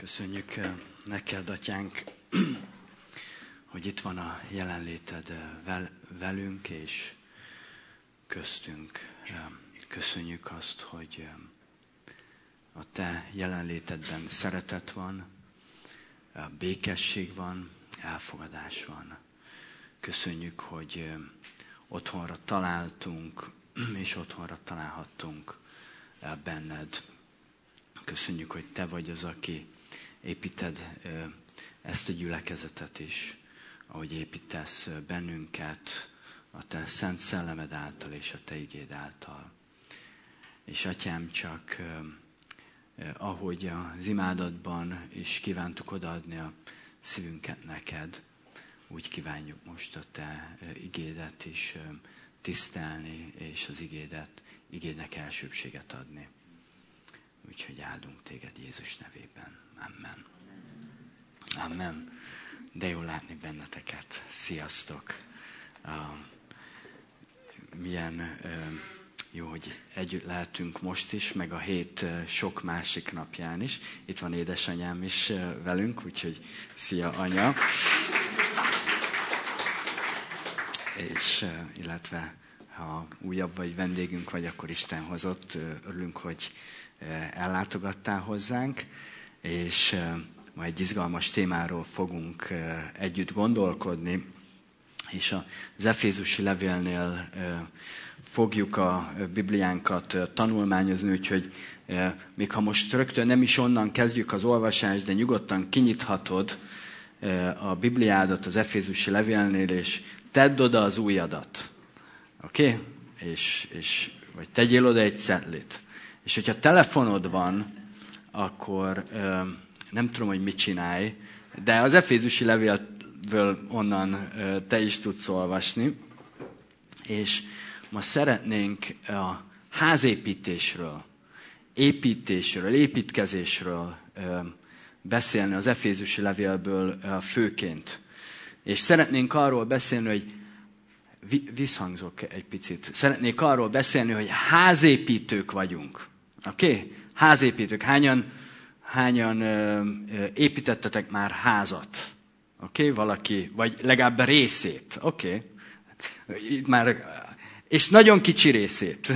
Köszönjük neked, Atyánk, hogy itt van a jelenléted velünk és köztünk. Köszönjük azt, hogy a te jelenlétedben szeretet van, békesség van, elfogadás van. Köszönjük, hogy otthonra találtunk, és otthonra találhattunk benned. Köszönjük, hogy te vagy az, aki építed ezt a gyülekezetet is, ahogy építesz bennünket a te szent szellemed által és a te igéd által. És Atyám, csak ahogy az imádatban is kívántuk odaadni a szívünket neked, úgy kívánjuk most a te igédet is tisztelni, és az igédnek elsőbséget adni. Úgyhogy áldunk téged Jézus nevében. Amen. Amen. De jó látni benneteket. Sziasztok. Milyen jó, hogy együtt lehetünk most is, meg a hét sok másik napján is. Itt van édesanyám is velünk, úgyhogy szia, anya. És illetve ha újabb vagy vendégünk vagy, akkor Isten hozott. Örülünk, hogy ellátogattál hozzánk, és ma egy izgalmas témáról fogunk együtt gondolkodni, és az Efézusi levélnél fogjuk a Bibliánkat tanulmányozni, úgyhogy még ha most rögtön nem is onnan kezdjük az olvasást, de nyugodtan kinyithatod a Bibliádat az Efézusi levélnél, és tedd oda az ujjadat. Oké? És vagy tegyél oda egy cetlit. És hogyha telefonod van, akkor nem tudom, hogy mit csinálj, de az Efézusi levélből onnan te is tudsz olvasni. És ma szeretnénk a házépítésről, építkezésről beszélni az Efézusi levélből főként. És szeretnénk arról beszélni, hogy visszhangzok egy picit. Szeretnék arról beszélni, hogy házépítők vagyunk. Oké? Házépítők. Hányan építettetek már házat? Oké? Valaki, vagy legalább a részét. Oké? Itt már, és nagyon kicsi részét.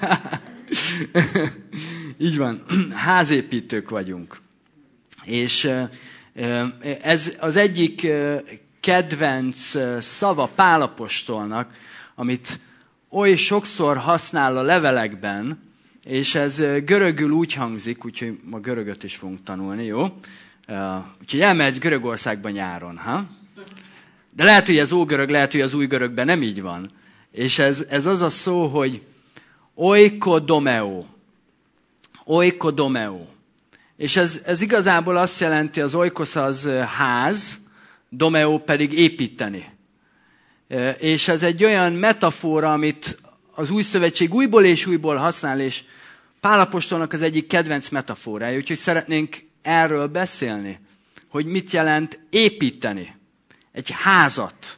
Így van. Házépítők vagyunk. És ez az egyik kedvenc szava Pál apostolnak, amit oly sokszor használ a levelekben, és ez görögül úgy hangzik, úgyhogy ma görögöt is fogunk tanulni, jó? Úgyhogy elmehetsz Görögországba nyáron, ha? De lehet, hogy ez ógörög, lehet, hogy az új görögben nem így van. És ez az a szó, hogy oikodomeo. Oikodomeo. És ez igazából azt jelenti, az oikos az ház, domeo pedig építeni. És ez egy olyan metafora, amit az Új Szövetség újból és újból használ, és Pál apostolnak az egyik kedvenc metaforája, úgyhogy szeretnénk erről beszélni, hogy mit jelent építeni egy házat.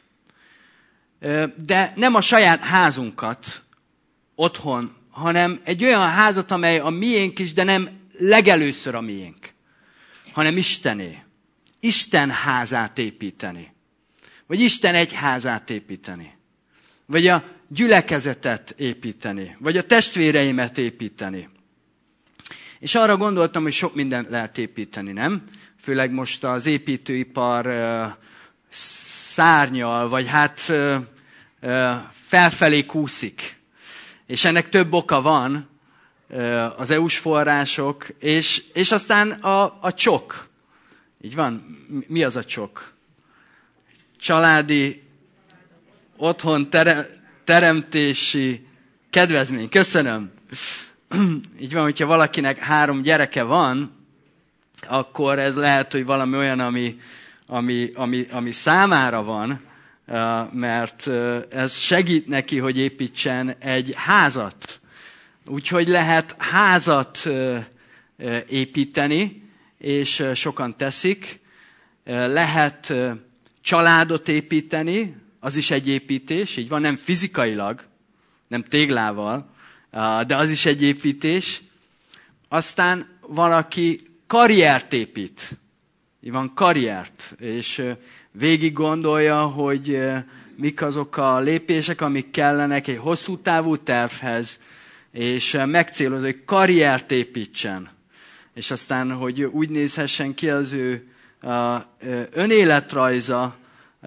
De nem a saját házunkat otthon, hanem egy olyan házat, amely a miénk is, de nem legelőször a miénk, hanem Istené. Isten házát építeni. Vagy Isten egyházát építeni. Vagy a gyülekezetet építeni. Vagy a testvéreimet építeni. És arra gondoltam, hogy sok mindent lehet építeni, nem? Főleg most az építőipar szárnyal, vagy hát felfelé kúszik. És ennek több oka van, az EU-s források, és aztán a csok. Így van? Mi az a csok? Családi, otthon teremtési kedvezmény. Köszönöm. Így van, hogyha valakinek 3 gyereke van, akkor ez lehet, hogy valami olyan, ami számára van, mert ez segít neki, hogy építsen egy házat. Úgyhogy lehet házat építeni, és sokan teszik. Lehet családot építeni, az is egy építés, így van, nem fizikailag, nem téglával, de az is egy építés. Aztán valaki karriert épít. Van karriert, és végig gondolja, hogy mik azok a lépések, amik kellenek egy hosszú távú tervhez, és megcélozza, hogy karriert építsen. És aztán, hogy úgy nézhessen ki az ő önéletrajza,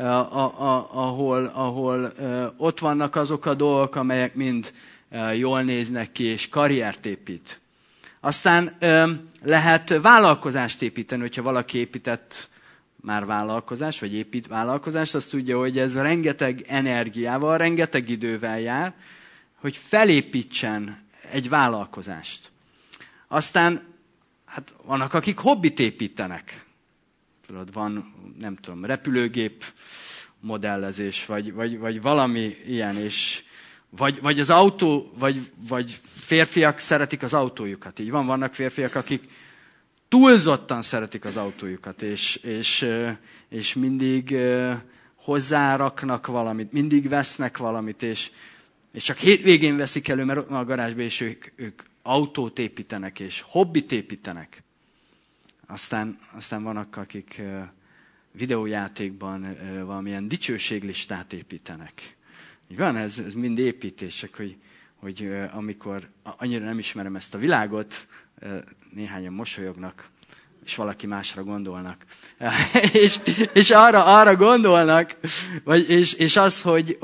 ahol ott vannak azok a dolgok, amelyek mind jól néznek ki, és karriert épít. Aztán lehet vállalkozást építeni, hogyha valaki épített már vállalkozást, vagy épít vállalkozást, azt tudja, hogy ez rengeteg energiával, rengeteg idővel jár, hogy felépítsen egy vállalkozást. Aztán hát vannak, akik hobbit építenek. Tudod, van, nem tudom, repülőgép modellezés, vagy valami ilyen, és vagy az autó, vagy férfiak szeretik az autójukat. Így vannak férfiak, akik túlzottan szeretik az autójukat, és mindig hozzáraknak valamit, mindig vesznek valamit, és csak hétvégén veszik elő, mert ott van a garázsban, és ők autót építenek, és hobbit építenek. Aztán vannak, akik videójátékban valamilyen dicsőséglistát építenek. Így van, ez mind építések, hogy amikor annyira nem ismerem ezt a világot, néhányan mosolyognak, és valaki másra gondolnak. és arra gondolnak, és az,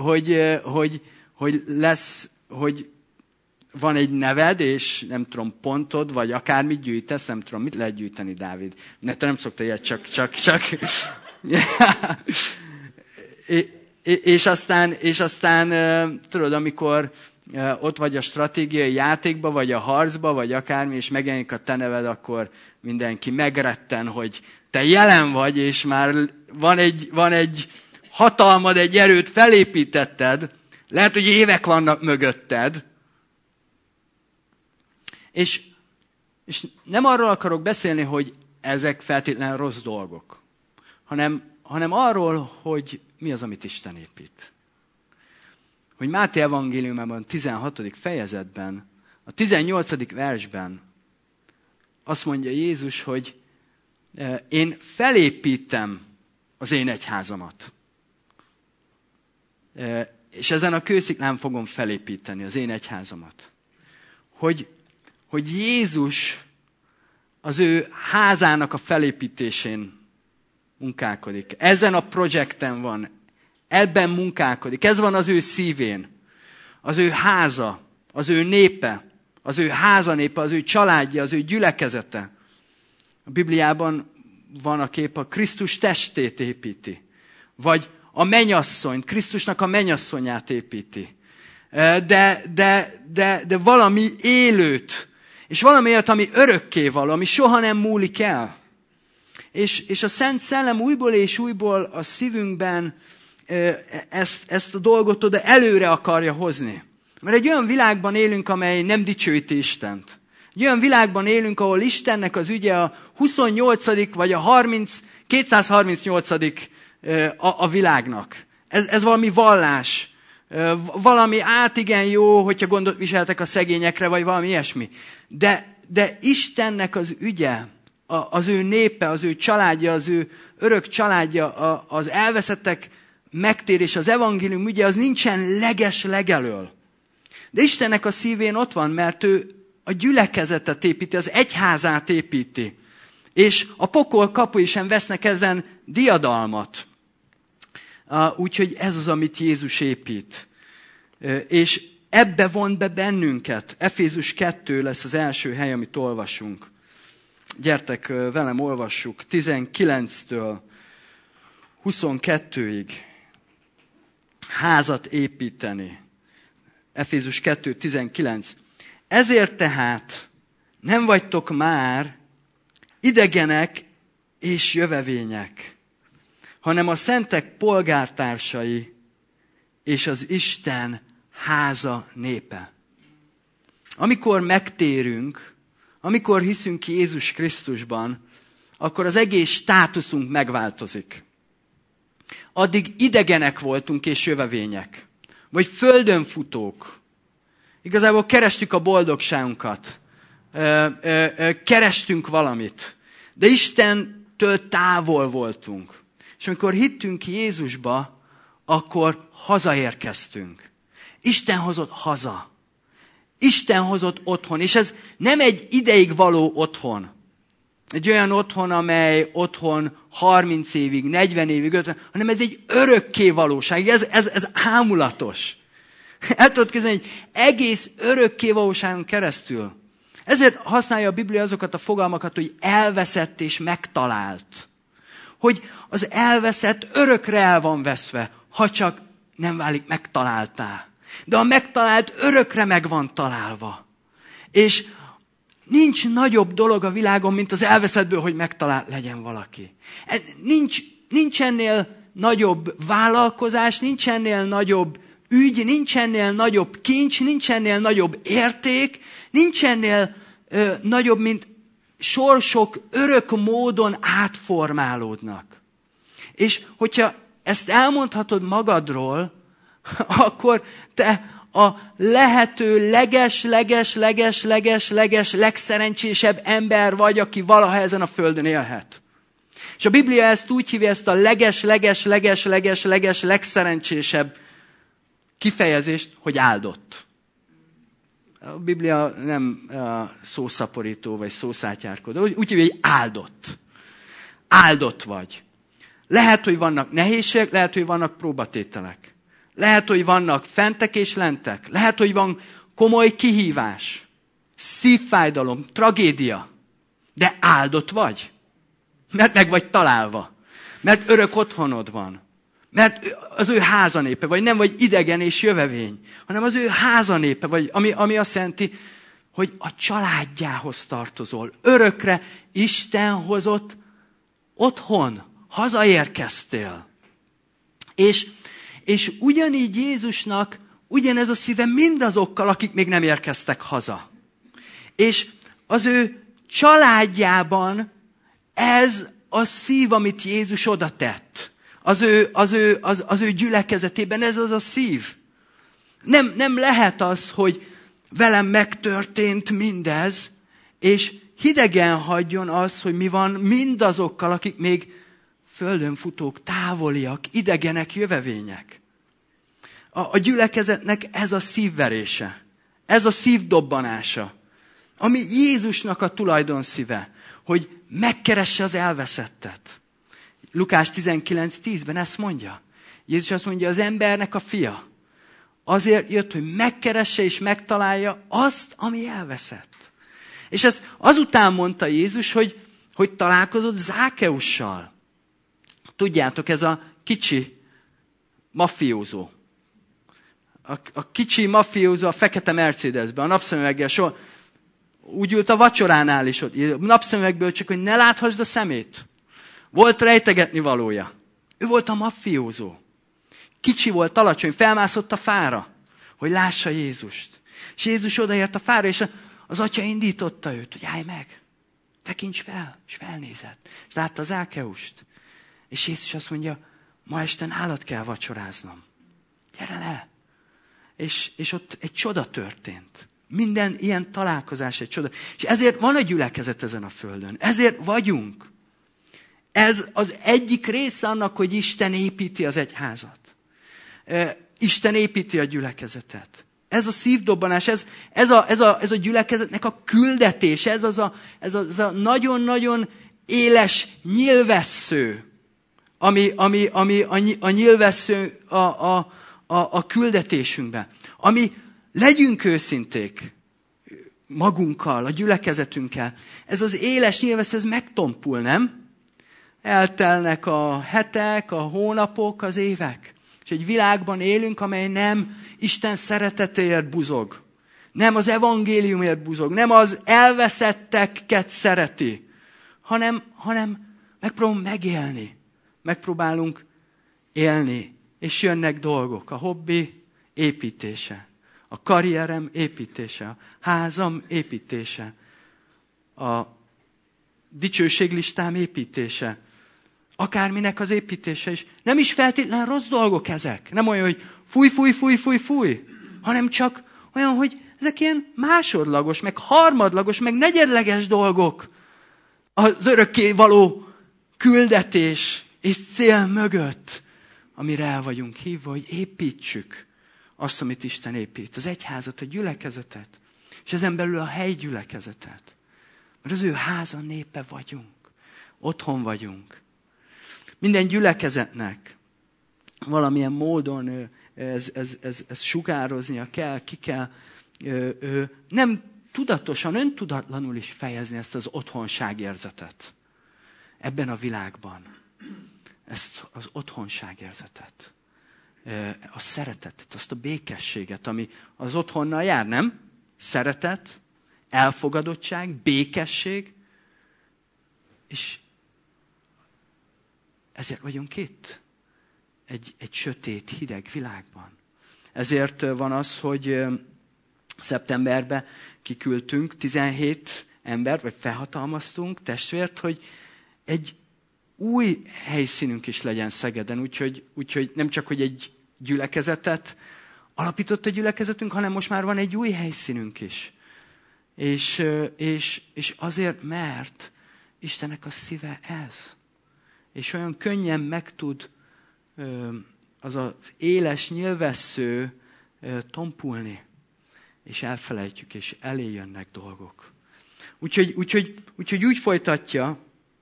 hogy lesz, hogy van egy neved, és nem tudom, pontod, vagy akármit gyűjtesz, nem tudom, mit lehet gyűjteni, Dávid. Te nem szoktál ilyet, csak. és aztán tudod, amikor ott vagy a stratégiai játékba, vagy a harcba, vagy akármi, és megjelenik a te neved, akkor mindenki megretten, hogy te jelen vagy, és már van egy hatalmad, egy erőt felépítetted, lehet, hogy évek vannak mögötted, és nem arról akarok beszélni, hogy ezek feltétlenül rossz dolgok, hanem arról, hogy mi az, amit Isten épít. Hogy Máté evangéliumában, 16. fejezetben, a 18. versben azt mondja Jézus, hogy én felépítem az én egyházamat. És ezen a kősziklán fogom felépíteni az én egyházamat. Hogy Jézus az ő házának a felépítésén munkálkodik. Ezen a projekten van. Ebben munkálkodik. Ez van az ő szívén. Az ő háza, az ő népe, az ő házanépe, az ő családja, az ő gyülekezete. A Bibliában van a kép, a Krisztus testét építi. Vagy a mennyasszonyt, Krisztusnak a mennyasszonyát építi. De valami élőt, és valami olyat, ami örökkévaló, ami soha nem múlik el. És a Szent Szellem újból és újból a szívünkben ezt a dolgot oda előre akarja hozni. Mert egy olyan világban élünk, amely nem dicsőíti Istent. Egy olyan világban élünk, ahol Istennek az ügye a 28. vagy a 238. a világnak. Ez valami vallás. Valami igen jó, hogyha gondot viseltek a szegényekre, vagy valami ilyesmi. De Istennek az ügye, az ő népe, az ő családja, az ő örök családja, az elveszettek megtérés, az evangélium ügye, az nincsen legelől. De Istennek a szívén ott van, mert ő a gyülekezetet építi, az egyházát építi. És a pokol kapui sem vesznek ezen diadalmat. Úgyhogy ez az, amit Jézus épít. És ebbe von be bennünket. Efézus 2 lesz az első hely, amit olvasunk. Gyertek velem, olvassuk 19-től 22-ig. Házat építeni. Efézus 2:19. Ezért tehát nem vagytok már idegenek és jövevények, hanem a szentek polgártársai és az Isten háza népe. Amikor megtérünk, amikor hiszünk Jézus Krisztusban, akkor az egész státuszunk megváltozik. Addig idegenek voltunk és jövevények, vagy földön futók. Igazából kerestük a boldogságunkat, kerestünk valamit. de Istentől távol voltunk. És amikor hittünk Jézusba, akkor hazaérkeztünk. Isten hozott haza. Isten hozott otthon. És ez nem egy ideig való otthon. Egy olyan otthon, amely otthon 30 évig, 40 évig, 50, hanem ez egy örökké valóság. Ez ámulatos. El tudod képzelni, egy egész örökké valóságon keresztül. Ezért használja a Biblia azokat a fogalmakat, hogy elveszett és megtalált. Hogy az elveszett örökre el van veszve, ha csak nem válik megtaláltá. De a megtalált örökre meg van találva. És nincs nagyobb dolog a világon, mint az elveszettből, hogy megtalált legyen valaki. Nincs ennél nagyobb vállalkozás, nincs ennél nagyobb ügy, nincs ennél nagyobb kincs, nincs ennél nagyobb érték, nincs ennél nagyobb, mint sorsok örök módon átformálódnak. És hogyha ezt elmondhatod magadról, akkor te a lehető leges legszerencsésebb ember vagy, aki valaha ezen a földön élhet. És a Biblia ezt úgy hívja, ezt a leges legszerencsésebb kifejezést, hogy áldott. A Biblia nem szószaporító vagy szószátyárkodó, úgy hívja, hogy áldott. Áldott vagy. Lehet, hogy vannak nehézségek, lehet, hogy vannak próbatételek. Lehet, hogy vannak fentek és lentek. Lehet, hogy van komoly kihívás, szívfájdalom, tragédia. De áldott vagy. Mert meg vagy találva. Mert örök otthonod van. Mert az ő házanépe vagy, nem vagy idegen és jövevény, hanem az ő házanépe vagy, ami azt jelenti, hogy a családjához tartozol. Örökre Isten hozott otthon. Hazaérkeztél. És ugyanígy Jézusnak ugyanez a szíve mindazokkal, akik még nem érkeztek haza. És az ő családjában ez a szív, amit Jézus oda tett. Az ő gyülekezetében ez az a szív. Nem lehet az, hogy velem megtörtént mindez, és hidegen hagyjon az, hogy mi van mindazokkal, akik még földön futók, távoliak, idegenek, jövevények. A gyülekezetnek ez a szívverése, ez a szívdobbanása, ami Jézusnak a tulajdonszíve, hogy megkeresse az elveszettet. Lukás 19:10-ben ezt mondja. Jézus azt mondja, az embernek a fia azért jött, hogy megkeresse és megtalálja azt, ami elveszett. És ezt azután mondta Jézus, hogy találkozott Zákeussal. Tudjátok, ez a kicsi mafiózó. A kicsi mafiózó a fekete Mercedesben, a napszemüveggel úgy ült a vacsoránál is ott. A napszemüvegből csak, hogy ne láthasd a szemét. Volt rejtegetni valója. Ő volt a mafiózó. Kicsi volt, alacsony, felmászott a fára, hogy lássa Jézust. És Jézus odaért a fára, és az atya indította őt, hogy állj meg, tekints fel, és felnézett. És látta Zákeust. És Jézus azt mondja, ma este nálad kell vacsoráznom. Gyere le! És ott egy csoda történt. Minden ilyen találkozás egy csoda. És ezért van a gyülekezet ezen a földön. Ezért vagyunk. Ez az egyik része annak, hogy Isten építi az egyházat. Isten építi a gyülekezetet. Ez a szívdobbanás, ez a gyülekezetnek a küldetés, ez az a nagyon-nagyon éles nyilvessző, ami a nyilvessző a küldetésünkben. Ami legyünk őszinték magunkkal, a gyülekezetünkkel. Ez az éles nyilvessző, ez megtompul, nem? Eltelnek a hetek, a hónapok, az évek. És egy világban élünk, amely nem Isten szeretetéért buzog. Nem az evangéliumért buzog. Nem az elveszetteket szereti. Hanem megpróbálunk megélni. Megpróbálunk élni. És jönnek dolgok. A hobbi építése. A karrierem építése. A házam építése. A dicsőséglistám építése. Akárminek az építése is. Nem is feltétlenül rossz dolgok ezek. Nem olyan, hogy fúj, hanem csak olyan, hogy ezek ilyen másodlagos, meg harmadlagos, meg negyedleges dolgok. az örökké való küldetés és cél mögött, amire el vagyunk hívva, hogy építsük azt, amit Isten épít. Az egyházat, a gyülekezetet, és ezen belül a helyi gyülekezetet. Mert az ő háza népe vagyunk. Otthon vagyunk. Minden gyülekezetnek valamilyen módon ez sugároznia kell, ki kell nem tudatosan, öntudatlanul is fejezni ezt az otthonságérzetet ebben a világban. Ezt az otthonságérzetet, a szeretetet, azt a békességet, ami az otthonnal jár, nem? Szeretet, elfogadottság, békesség, és ezért vagyunk itt, egy sötét, hideg világban. Ezért van az, hogy szeptemberben kiküldtünk 17 embert, vagy felhatalmaztunk testvért, hogy egy új helyszínünk is legyen Szegeden, úgyhogy nem csak, hogy egy gyülekezetet alapított a gyülekezetünk, hanem most már van egy új helyszínünk is. És azért, mert Istennek a szíve ez. És olyan könnyen meg tud az az éles nyilvessző tompulni. És elfelejtjük, és elé jönnek dolgok. Úgyhogy úgy folytatja,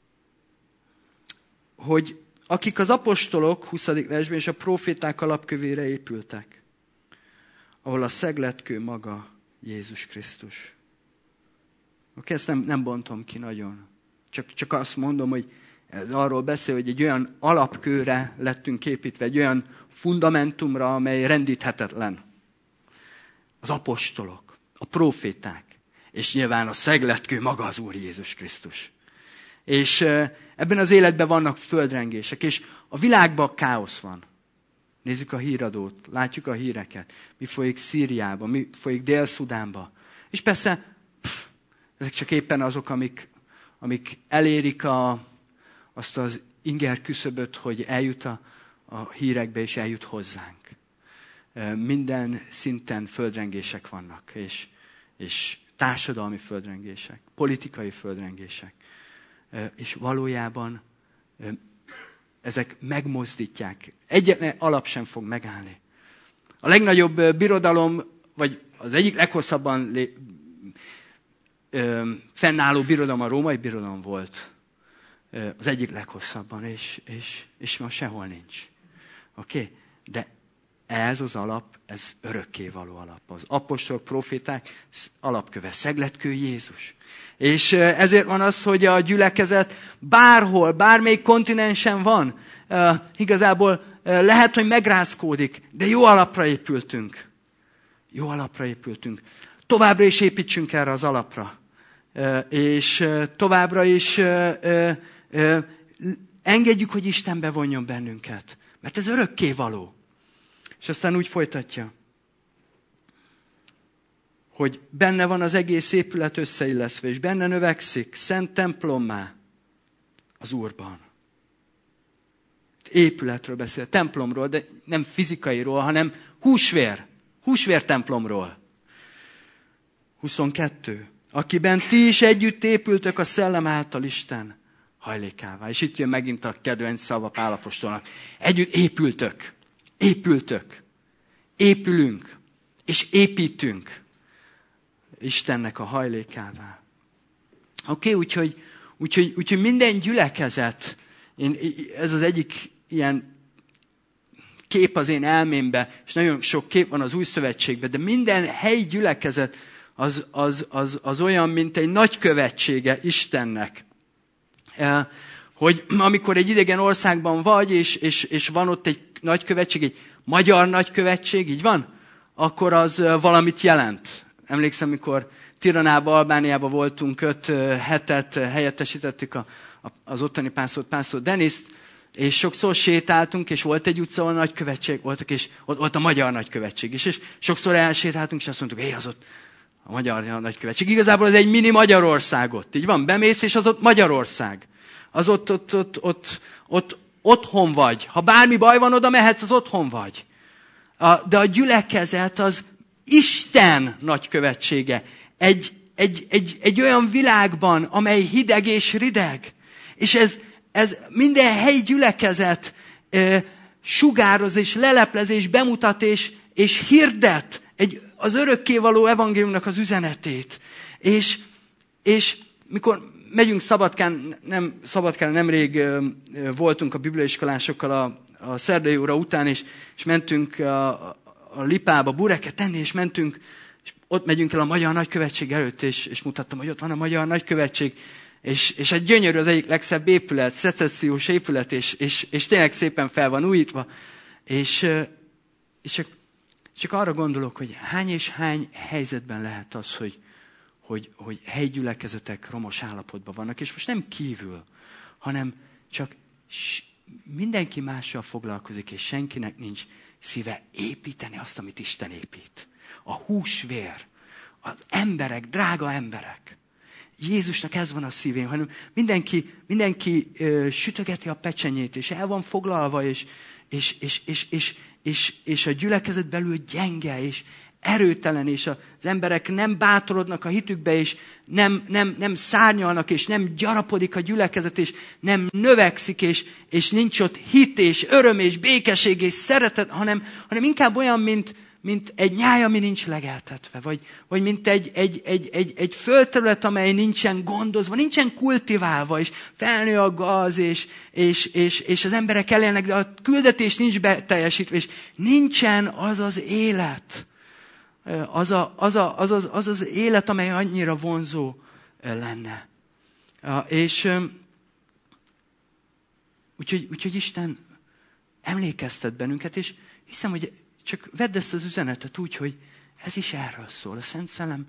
hogy akik az apostolok 20. versben és a proféták alapkövére épültek, ahol a szegletkő maga Jézus Krisztus. Oké, ezt nem bontom ki nagyon. Csak azt mondom, hogy ez arról beszél, hogy egy olyan alapkőre lettünk építve, egy olyan fundamentumra, amely rendíthetetlen. Az apostolok, a proféták, és nyilván a szegletkő maga az Úr Jézus Krisztus. És ebben az életben vannak földrengések, és a világban káosz van. Nézzük a híradót, látjuk a híreket. Mi folyik Szíriában, mi folyik Dél-Szudánban. És persze, ezek csak éppen azok, amik elérik azt az inger küszöböt, hogy eljut a hírekbe, és eljut hozzánk. Minden szinten földrengések vannak, és társadalmi földrengések, politikai földrengések. És valójában ezek megmozdítják. Egyetlen alap sem fog megállni. A legnagyobb birodalom, vagy az egyik leghosszabban fennálló birodalom, a római birodalom volt. Az egyik leghosszabban, és ma sehol nincs. Oké? De ez az alap, ez örökkévaló alap. Az apostolok, proféták alapköve, szegletkő Jézus. És ezért van az, hogy a gyülekezet bárhol, bármelyik kontinensen van, igazából lehet, hogy megrázkódik, de jó alapra épültünk. Jó alapra épültünk. Továbbra is építsünk erre az alapra. És továbbra is engedjük, hogy Isten bevonjon bennünket. Mert ez örökkévaló. És aztán úgy folytatja, hogy benne van az egész épület összeilleszve, és benne növekszik szent templommá az Úrban. Épületről beszél, templomról, de nem fizikairól, hanem húsvér templomról. 22. Akiben ti is együtt épültök a szellem által Isten hajlékává. És itt jön megint a kedvenc szava Pál apostolnak. Együtt épültök, épülünk, és építünk Istennek a hajlékává. Oké, úgyhogy minden gyülekezet, ez az egyik ilyen kép az én elmémben, és nagyon sok kép van az Új Szövetségben, de minden helyi gyülekezet az olyan, mint egy nagykövetsége Istennek. Hogy amikor egy idegen országban vagy, és van ott egy nagykövetség, egy magyar nagykövetség, így van? Akkor az valamit jelent. Emlékszem, mikor Tiranában, Albániában voltunk 5 hetet, helyettesítettük az ottani pásztor Deniszt, és sokszor sétáltunk, és volt egy utca, ahol nagykövetség voltak, és ott volt a magyar nagykövetség is, és sokszor elsétáltunk, és azt mondtuk, az ott a magyar nagykövetség. Igazából ez egy mini Magyarországot. Így van, bemész, és az ott Magyarország. Az ott otthon vagy. Ha bármi baj van, oda mehetsz, az otthon vagy. De a gyülekezet az Isten nagykövetsége. egy olyan világban, amely hideg és rideg. És ez minden helyi gyülekezet sugároz és leleplez és bemutat és hirdet az örökkévaló evangéliumnak az üzenetét. És mikor megyünk Szabadkán nemrég voltunk a bibliaiskolásokkal a szerdai óra után, és mentünk a Lipába bureket tenni, és mentünk, és ott megyünk el a Magyar Nagykövetség előtt, és mutattam, hogy ott van a Magyar Nagykövetség, és egy gyönyörű, az egyik legszebb épület, szecessziós épület, és tényleg szépen fel van újítva. És csak arra gondolok, hogy hány és hány helyzetben lehet az, hogy helyi gyülekezetek romos állapotban vannak, és most nem kívül, hanem csak mindenki mással foglalkozik, és senkinek nincs szíve építeni azt, amit Isten épít. A húsvér, az emberek, drága emberek. Jézusnak ez van a szívén, hanem mindenki sütögeti a pecsenyét, és el van foglalva, és a gyülekezet belül gyenge, és erőtelen, és az emberek nem bátorodnak a hitükbe, és nem szárnyalnak, és nem gyarapodik a gyülekezet, és nem növekszik, és nincs ott hit, és öröm, és békesség, és szeretet, hanem inkább olyan, mint egy nyáj, ami nincs legeltetve, vagy mint egy földterület, amely nincsen gondozva, nincsen kultiválva, és felnő a gaz, és az emberek elélnek, de a küldetés nincs beteljesítve, és nincsen az az élet, az az élet, amely annyira vonzó lenne. Úgyhogy Isten emlékeztet bennünket, és hiszem, hogy csak vedd ezt az üzenetet úgy, hogy ez is erről szól. A Szent Szellem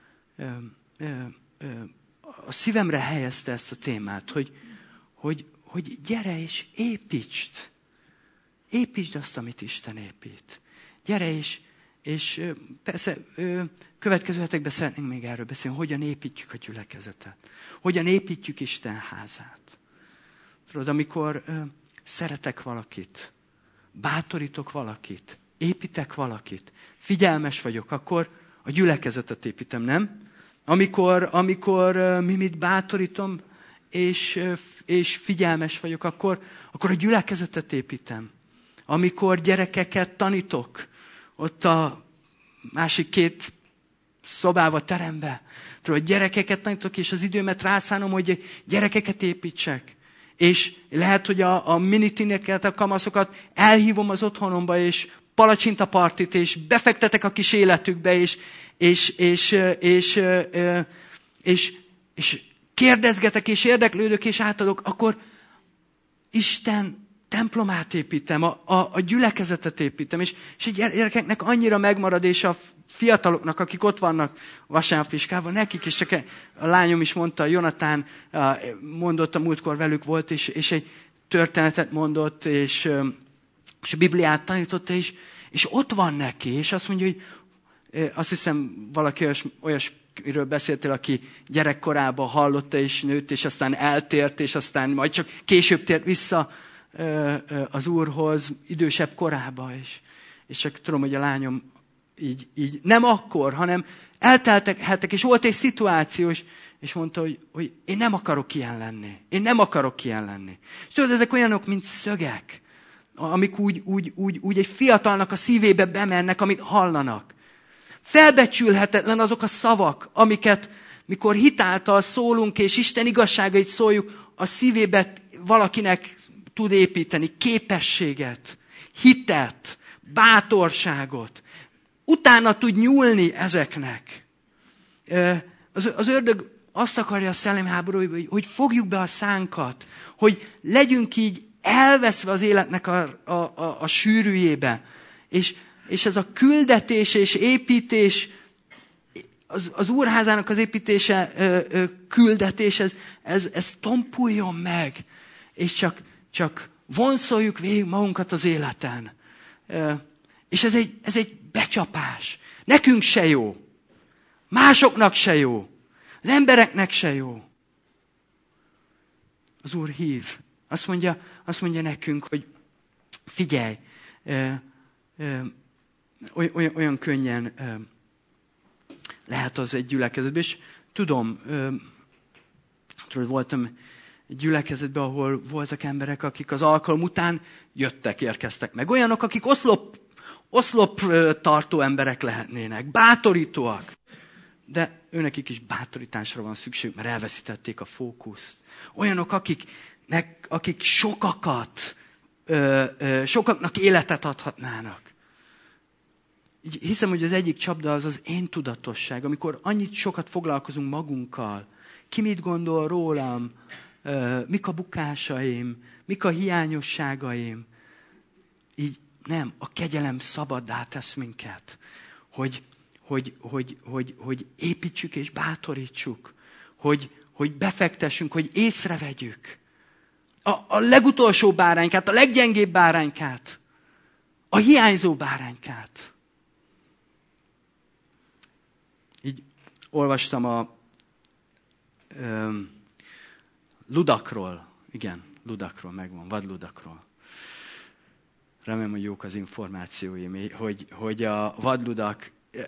a szívemre helyezte ezt a témát, hogy gyere és építsd. Építsd azt, amit Isten épít. Gyere és persze következő hetekben szeretnénk még erről beszélni, hogyan építjük a gyülekezetet. Hogyan építjük Isten házát. Tudod, amikor szeretek valakit, bátorítok valakit, építek valakit, figyelmes vagyok, akkor a gyülekezetet építem, nem? Amikor Mimit bátorítom, és figyelmes vagyok, akkor a gyülekezetet építem. Amikor gyerekeket tanítok, ott a másik 2 szobába, terembe, tudod, gyerekeket tanítok, és az időmet rászánom, hogy gyerekeket építsek. És lehet, hogy a minitineket, a kamaszokat elhívom az otthonomba, és palacsintapartit, és befektetek a kis életükbe, és kérdezgetek, és érdeklődök, és átadok, akkor Isten templomát építem, a gyülekezetet építem, és a gyerekeknek annyira megmarad, és a fiataloknak, akik ott vannak vasárnapiskában, nekik is, csak a lányom is mondta, Jonatán mondott, a múltkor velük volt, és egy történetet mondott, és a Bibliát tanította, és ott van neki, és azt mondja, hogy azt hiszem valaki olyasmiről beszéltél, aki gyerekkorában hallotta, és nőtt, és aztán eltért, és aztán majd csak később tért vissza az Úrhoz idősebb korában, és csak tudom, hogy a lányom így nem akkor, hanem elteltek, és volt egy szituáció, és mondta, hogy én nem akarok ilyen lenni. Én nem akarok ilyen lenni. És tudod, ezek olyanok, mint szögek, amik úgy egy fiatalnak a szívébe bemennek, amit hallanak. Felbecsülhetetlen azok a szavak, amiket, mikor hitáltal szólunk, és Isten igazságait szóljuk, a szívébe valakinek tud építeni képességet, hitet, bátorságot. Utána tud nyúlni ezeknek. Az ördög azt akarja a szellemi háborúban, hogy fogjuk be a szánkat, hogy legyünk így elveszve az életnek a sűrűjébe. És ez a küldetés és építés, az Úrházának az építése, küldetés, ez tompuljon meg, és csak vonszoljuk végig magunkat az életen. És ez egy becsapás. Nekünk se jó. Másoknak se jó. Az embereknek se jó. Az Úr hív. Azt mondja nekünk, hogy figyelj, olyan könnyen lehet az egy gyülekezetben. És tudom, voltam egy gyülekezetben, ahol voltak emberek, akik az alkalom után érkeztek meg. Olyanok, akik oszlop tartó emberek lehetnének, bátorítóak. De őnekik is bátorításra van szükség, mert elveszítették a fókuszt. Olyanok, akik sokaknak életet adhatnának. Így hiszem, hogy az egyik csapda az én tudatosság, amikor annyit sokat foglalkozunk magunkkal. Ki mit gondol rólam, mik a bukásaim, mik a hiányosságaim. Így nem, a kegyelem szabaddá tesz minket, hogy építsük és bátorítsuk, hogy befektessünk, hogy észrevegyük a legutolsó báránykát, a leggyengébb báránykát, a hiányzó báránykát. Így olvastam a ludakról, igen, ludakról megvan, vadludakról. Remélem, hogy jók az információim, hogy a vadludak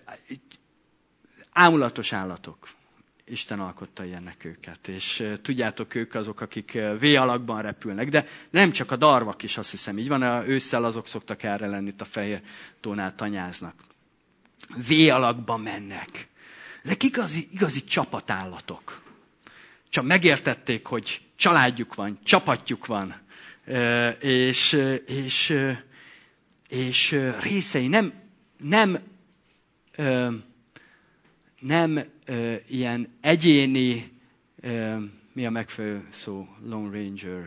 ámulatos állatok. Isten alkotta ilyennek őket. És tudjátok, ők azok, akik V-alakban repülnek. De nem csak a darvak is, azt hiszem. Így van, ősszel azok szoktak erre lenni, itt a fehér tónál tanyáznak. V-alakban mennek. Ezek igazi csapatállatok. Csak megértették, hogy családjuk van, csapatjuk van. És részei nem ilyen egyéni, mi a megfelelő szó, Lone Ranger,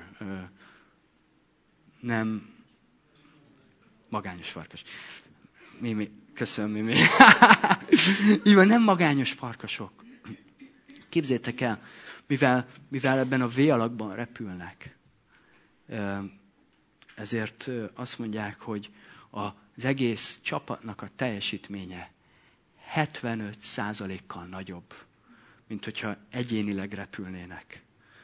nem magányos farkas. Köszönöm, Mimi. Így van, nem magányos farkasok. Képzeljétek el, mivel ebben a V-alakban repülnek, ezért azt mondják, hogy az egész csapatnak a teljesítménye 75%-kal nagyobb, mint hogyha egyénileg repülnének.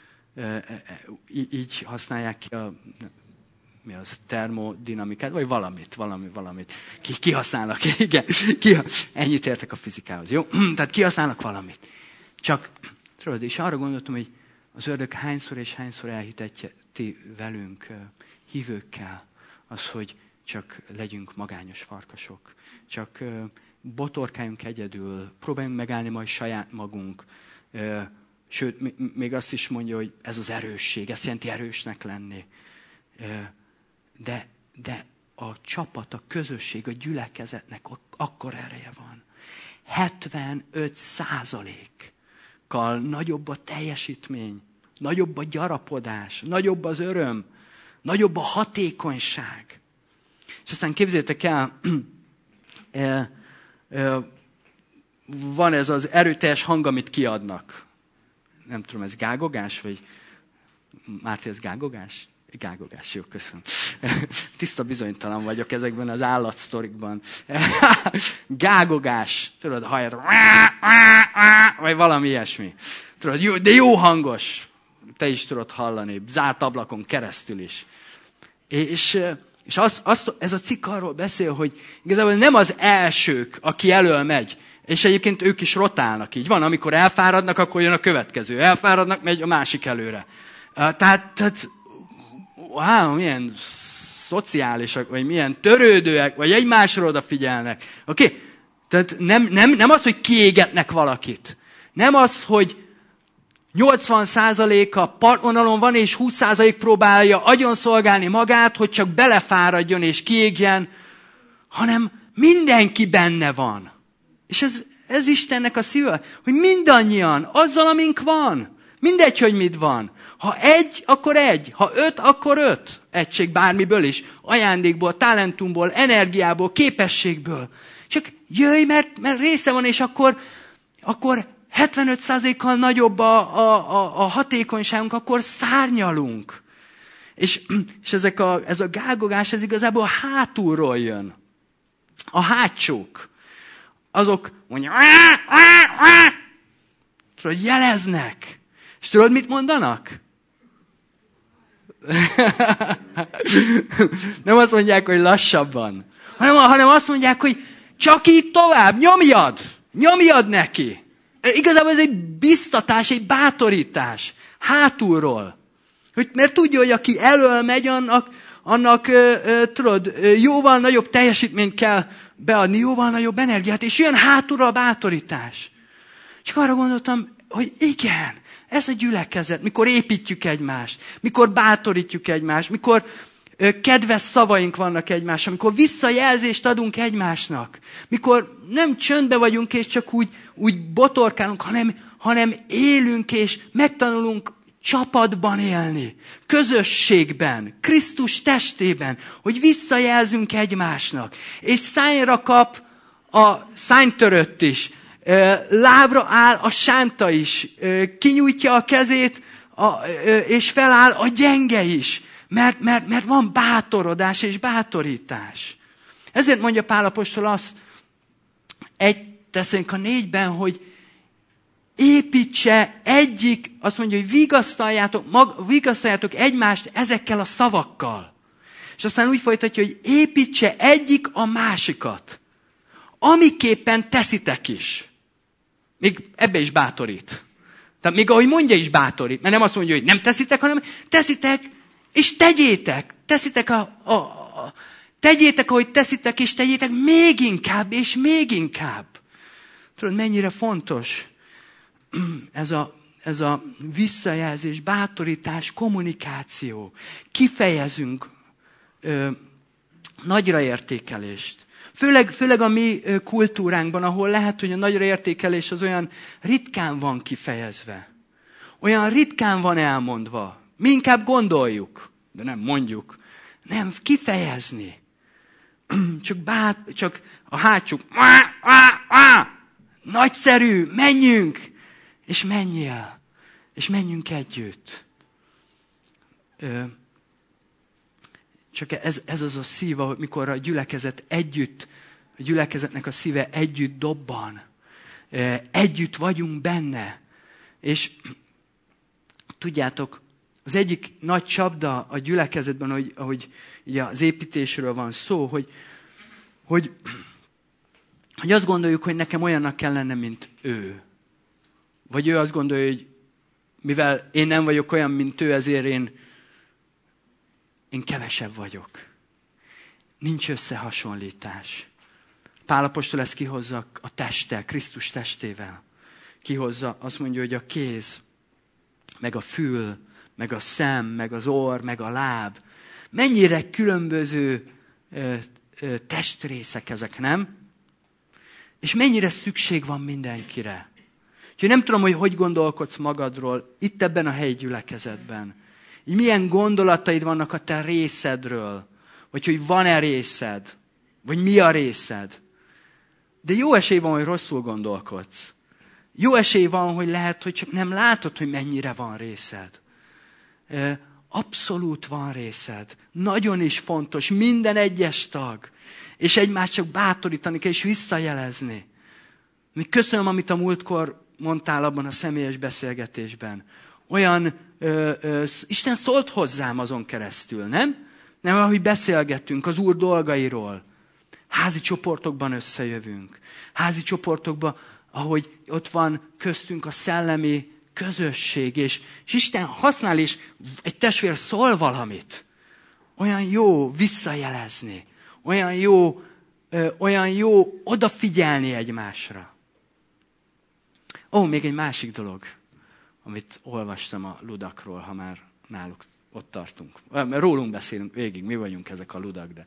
Így használják ki mi az, termodinamikát, vagy valamit. Kihasználnak, igen. Ennyit értek a fizikához, jó? Tehát kihasználnak valamit. Csak, tudod, és arra gondoltam, hogy az ördög hányszor és hányszor elhiteti velünk, hívőkkel, az, hogy csak legyünk magányos farkasok. Csak botorkáljunk egyedül, próbáljunk megállni majd saját magunk. Sőt, még azt is mondja, hogy ez az erősség, ez jelenti erősnek lenni. De a csapat, a közösség, a gyülekezetnek akkor ereje van. 75%-kal nagyobb a teljesítmény, nagyobb a gyarapodás, nagyobb az öröm, nagyobb a hatékonyság. És aztán képzeljétek el, van ez az erőteljes hang, amit kiadnak. Nem tudom, ez gágogás, vagy Márti, ez gágogás? Gágogás, jó, köszönöm. Tiszta bizonytalan vagyok ezekben az állatsztorikban. Gágogás, tudod, halljátok, vagy valami ilyesmi. Tudod, de jó hangos. Te is tudod hallani, zárt ablakon keresztül is. És ez a cikk arról beszél, hogy igazából nem az elsők, aki elől megy, és egyébként ők is rotálnak így. Van, amikor elfáradnak, akkor jön a következő. Elfáradnak, megy a másik előre. Tehát milyen szociálisak, vagy milyen törődőek, vagy egymásra odafigyelnek. Oké? Tehát nem az, hogy kiégetnek valakit. Nem az, hogy 80%-a partvonalon van, és 20% próbálja agyon szolgálni magát, hogy csak belefáradjon és kiégjen, hanem mindenki benne van. És ez Istennek a szíve, hogy mindannyian, azzal, amink van, mindegy, hogy mit van. Ha 1, akkor 1. Ha 5, akkor 5. Egység bármiből is. Ajándékból, talentumból, energiából, képességből. Csak jöjj, mert része van, és akkor 75%-kal nagyobb a hatékonyságunk, akkor szárnyalunk. És ez a gágogás, ez igazából hátulról jön. A hátsók. Azok mondják, tudod, jeleznek. És tudod, mit mondanak? Nem azt mondják, hogy lassabban, hanem azt mondják, hogy csak így tovább, nyomjad! Nyomjad neki! Igazából ez egy biztatás, egy bátorítás. Hátulról. Mert tudja, hogy aki elől megy, annak tudod, jóval nagyobb teljesítményt kell beadni, jóval nagyobb energiát, és jön hátulról a bátorítás. Csak arra gondoltam, hogy igen, ez a gyülekezet, mikor építjük egymást, mikor bátorítjuk egymást, mikor kedves szavaink vannak egymásra, amikor visszajelzést adunk egymásnak, mikor nem csöndbe vagyunk és csak úgy botorkálunk, hanem élünk és megtanulunk csapatban élni, közösségben, Krisztus testében, hogy visszajelzünk egymásnak. És szányra kap a szánytörött is, lábra áll a sánta is, kinyújtja a kezét, és feláll a gyenge is. Mert van bátorodás és bátorítás. Ezért mondja Pál apostol azt, 1 Tesszalonika 4-ben, hogy építse egyik, azt mondja, hogy vigasztaljátok egymást ezekkel a szavakkal. És aztán úgy folytatja, hogy építse egyik a másikat. Amiképpen teszitek is. Még ebbe is bátorít. Tehát még ahogy mondja is bátorít. Mert nem azt mondja, hogy nem teszitek, hanem teszitek, és tegyétek. Tegyétek, ahogy teszitek, és tegyétek még inkább, és még inkább. Tudod, mennyire fontos ez a visszajelzés, bátorítás, kommunikáció. Kifejezünk nagyra értékelést. Főleg a mi kultúránkban, ahol lehet, hogy a nagyra értékelés az olyan ritkán van kifejezve. Olyan ritkán van elmondva. Mi inkább gondoljuk, de nem mondjuk. Nem, kifejezni. Csak a hátsuk. Nagyszerű, menjünk! És menjél. És menjünk együtt. Csak ez az a szív, mikor a gyülekezet együtt, a gyülekezetnek a szíve együtt dobban. Együtt vagyunk benne. És tudjátok, az egyik nagy csapda a gyülekezetben, ahogy ugye az építésről van szó, hogy azt gondoljuk, hogy nekem olyannak kell lennem, mint ő. Vagy ő azt gondolja, hogy mivel én nem vagyok olyan, mint ő, ezért én kevesebb vagyok. Nincs összehasonlítás. Pál apostol ezt kihozza a testtel, Krisztus testével. Kihozza, azt mondja, hogy a kéz, meg a fül, meg a szem, meg az orr, meg a láb. Mennyire különböző testrészek ezek, nem? És mennyire szükség van mindenkire. Úgyhogy nem tudom, hogy gondolkodsz magadról itt ebben a helyi gyülekezetben. Így milyen gondolataid vannak a te részedről. Vagy hogy van-e részed. Vagy mi a részed. De jó esély van, hogy rosszul gondolkodsz. Jó esély van, hogy lehet, hogy csak nem látod, hogy mennyire van részed. Abszolút van részed. Nagyon is fontos. Minden egyes tag. És egymást csak bátorítani kell, és visszajelezni. Köszönöm, amit a múltkor mondtál abban a személyes beszélgetésben. Olyan, Isten szólt hozzám azon keresztül, nem? Nem, ahogy beszélgettünk az Úr dolgairól. Házi csoportokban összejövünk. Házi csoportokban, ahogy ott van köztünk a szellemi közösség, és Isten használ, és egy testvér szól valamit. Olyan jó visszajelezni. Olyan jó odafigyelni egymásra. Még egy másik dolog, amit olvastam a ludakról, ha már náluk ott tartunk. Rólunk beszélünk végig, mi vagyunk ezek a ludak, de...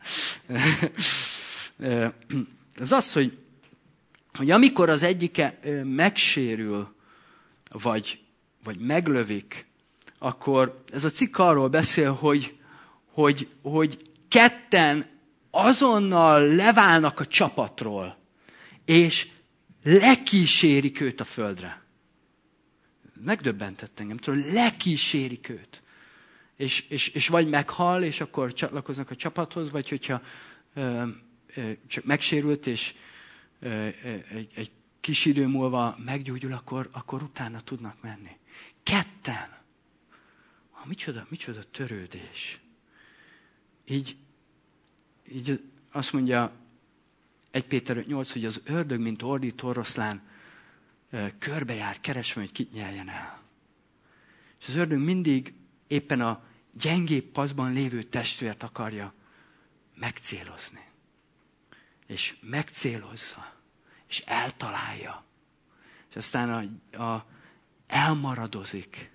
Ez az, hogy amikor az egyike megsérül, vagy meglövik, akkor ez a cikk arról beszél, hogy ketten azonnal leválnak a csapatról, és lekísérik őt a földre. Megdöbbentett engem, lekísérik őt. És vagy meghal, és akkor csatlakoznak a csapathoz, vagy hogyha csak megsérült, és egy kis idő múlva meggyógyul, akkor utána tudnak menni. Ketten. Micsoda törődés. Így azt mondja 1 Péter 5:8, hogy az ördög, mint ordító oroszlán, körbejár, keresve, hogy kit nyeljen el. És az ördög mindig éppen a gyengébb paszban lévő testvért akarja megcélozni. És megcélozza. És eltalálja. És aztán elmaradozik.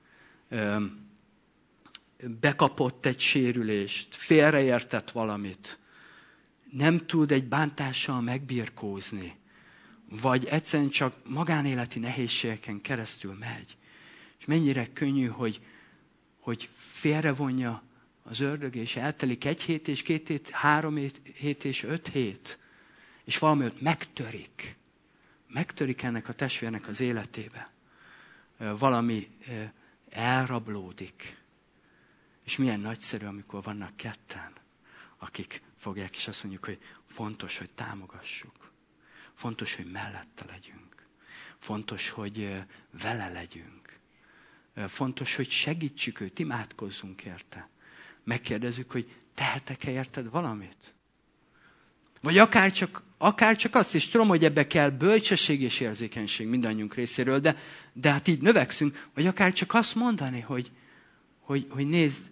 Bekapott egy sérülést, félreértett valamit. Nem tud egy bántással megbirkózni. Vagy egyszerűen csak magánéleti nehézségeken keresztül megy. És mennyire könnyű, hogy félrevonja az ördög, és eltelik 1 hét, és 2 hét, 3 hét, és 5 hét. És valami ott megtörik. Megtörik ennek a testvérnek az életébe. Valami elrablódik. És milyen nagyszerű, amikor vannak ketten, akik fogják, és azt mondjuk, hogy fontos, hogy támogassuk. Fontos, hogy mellette legyünk. Fontos, hogy vele legyünk. Fontos, hogy segítsük őt, imádkozzunk érte. Megkérdezzük, hogy tehetek-e érted valamit? Vagy akár csak azt is tudom, hogy ebbe kell bölcsesség és érzékenység mindannyiunk részéről, de hát így növekszünk, vagy akár csak azt mondani, hogy nézd,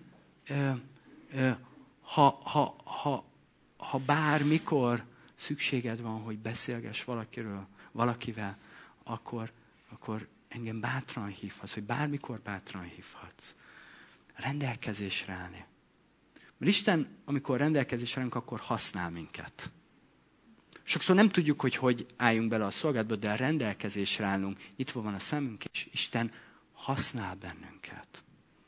ha bármikor szükséged van, hogy beszélgess valakivel, akkor engem bátran hívhatsz, hogy bármikor bátran hívhatsz. Rendelkezésre állni. Mert Isten, amikor rendelkezésre állunk, akkor használ minket. Sokszor nem tudjuk, hogy álljunk bele a szolgálatba, de a rendelkezésre állunk, nyitva van a szemünk, és Isten használ bennünket.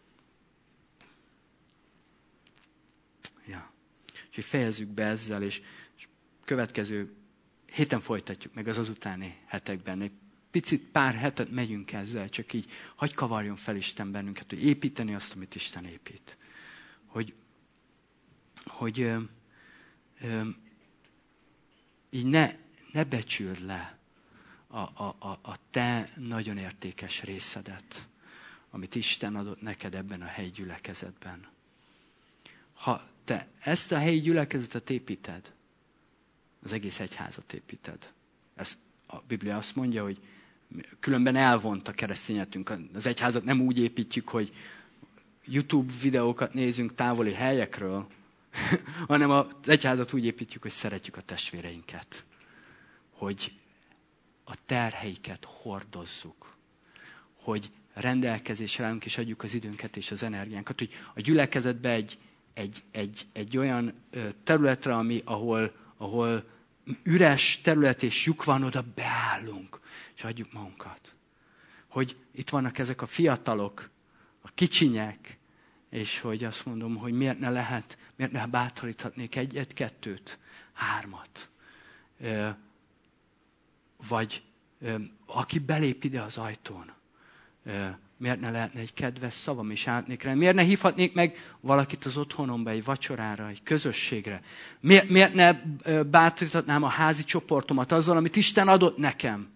Ja. Úgyhogy fejezzük be ezzel, és következő héten folytatjuk meg az azutáni hetekben. Egy picit pár hetet megyünk ezzel, csak így hagy kavarjon fel Isten bennünket, hogy építeni azt, amit Isten épít. Hogy így ne becsüld le a te nagyon értékes részedet, amit Isten adott neked ebben a helyi gyülekezetben. Ha te ezt a helyi gyülekezetet építed, az egész egyházat építed. A Biblia azt mondja, hogy különben elvont a keresztényetünk. Az egyházat nem úgy építjük, hogy YouTube videókat nézünk távoli helyekről, hanem az egyházat úgy építjük, hogy szeretjük a testvéreinket. Hogy a terheiket hordozzuk. Hogy rendelkezésre állunk és adjuk az időnket és az energiánkat. Hogy a gyülekezetbe egy olyan területre, ahol üres terület és lyuk van, oda beállunk, és adjuk magunkat. Hogy itt vannak ezek a fiatalok, a kicsinyek, és hogy azt mondom, hogy miért ne bátoríthatnék 1, 2, 3. Vagy aki belép ide az ajtón, miért ne lehetne egy kedves szavam is átnék rá? Miért ne hívhatnék meg valakit az otthonomba, egy vacsorára, egy közösségre? Miért ne bátoríthatnám a házi csoportomat azzal, amit Isten adott nekem?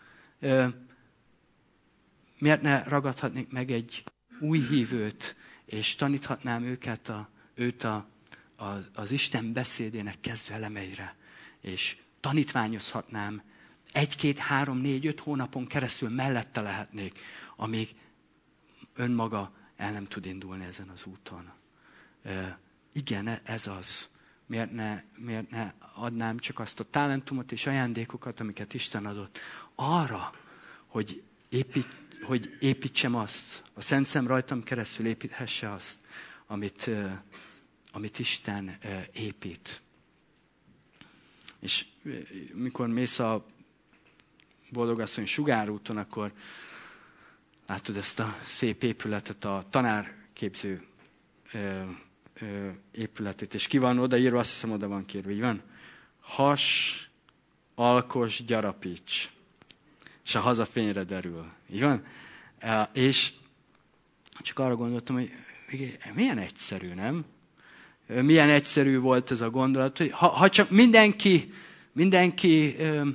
Miért ne ragadhatnék meg egy új hívőt, és taníthatnám őt az Isten beszédének kezdő elemeire, és tanítványozhatnám 1, 2, 3, 4, 5 hónapon keresztül mellette lehetnék, amíg önmaga el nem tud indulni ezen az úton. Igen, ez az. Miért ne adnám csak azt a talentumot és ajándékokat, amiket Isten adott, arra, hogy építsem azt, a Szent Szem rajtam keresztül építhesse azt, amit Isten épít. És mikor mész a Boldogasszony sugárúton, akkor látod ezt a szép épületet, a tanárképző épületét, és ki van odaírva, azt hiszem oda van kérve, így van? Has, alkos, gyarapíts, és a haza fényre derül. Így van? És csak arra gondoltam, hogy milyen egyszerű, nem? Milyen egyszerű volt ez a gondolat, hogy ha csak mindenki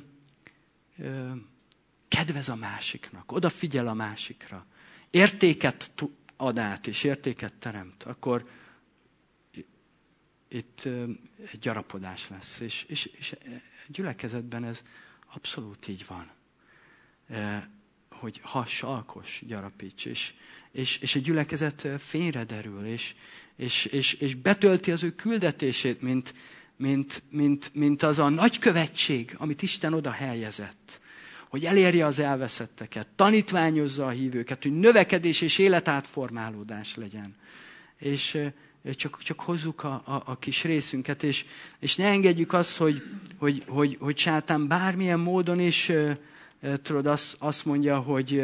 kedvez a másiknak, odafigyel a másikra, értéket ad át és értéket teremt, akkor itt gyarapodás lesz. És gyülekezetben ez abszolút így van. Hogy salkos gyarapíts, és a gyülekezet félrederül, és betölti az ő küldetését, mint az a nagykövetség, amit Isten oda helyezett. Hogy elérje az elveszetteket, tanítványozza a hívőket, hogy növekedés és életátformálódás legyen. És csak hozzuk a kis részünket, és ne engedjük azt, hogy sátán bármilyen módon is, tudod, azt mondja, hogy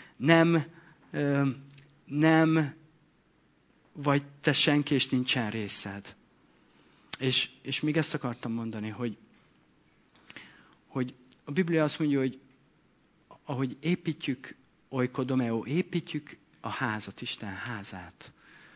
nem vagy te senki, és nincsen részed. És még ezt akartam mondani, hogy a Biblia azt mondja, hogy ahogy építjük, oikodomeo, építjük a házat, Isten házát.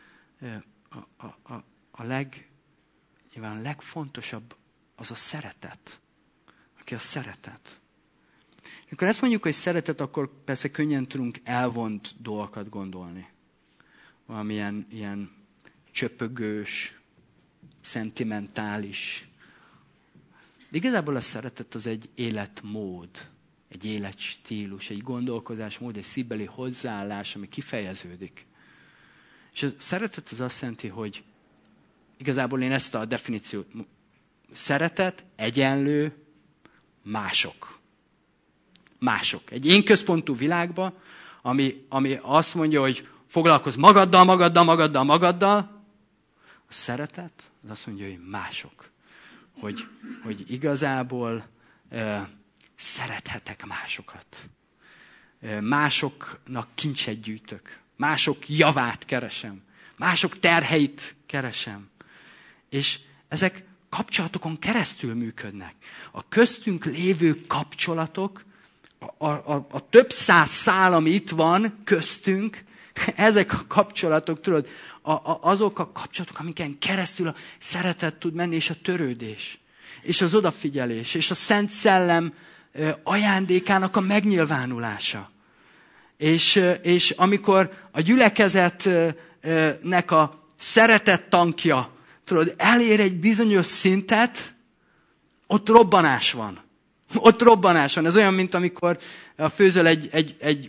Nyilván a legfontosabb az a szeretet. Aki a szeretet. Amikor ezt mondjuk, hogy szeretet, akkor persze könnyen tudunk elvont dolgokat gondolni. Valamilyen ilyen csöpögős, szentimentális. De igazából a szeretet az egy életmód, egy életstílus, egy gondolkozásmód, egy szívbeli hozzáállás, ami kifejeződik. És a szeretet az azt jelenti, hogy igazából én ezt a definíciót, szeretet egyenlő mások. Mások. Egy én központú világban, ami azt mondja, hogy foglalkozz magaddal, a szeretet az azt mondja, hogy mások. Hogy igazából szerethetek másokat. Másoknak kincset gyűjtök. Mások javát keresem. Mások terheit keresem. És ezek kapcsolatokon keresztül működnek. A köztünk lévő kapcsolatok, a több száz szál, ami itt van köztünk, ezek a kapcsolatok, tudod, azok a kapcsolatok, amiken keresztül a szeretet tud menni, és a törődés, és az odafigyelés, és a Szent Szellem ajándékának a megnyilvánulása. És amikor a gyülekezetnek a szeretet tankja, tudod, elér egy bizonyos szintet, ott robbanás van. Ott robbanás van. Ez olyan, mint amikor főzöl egy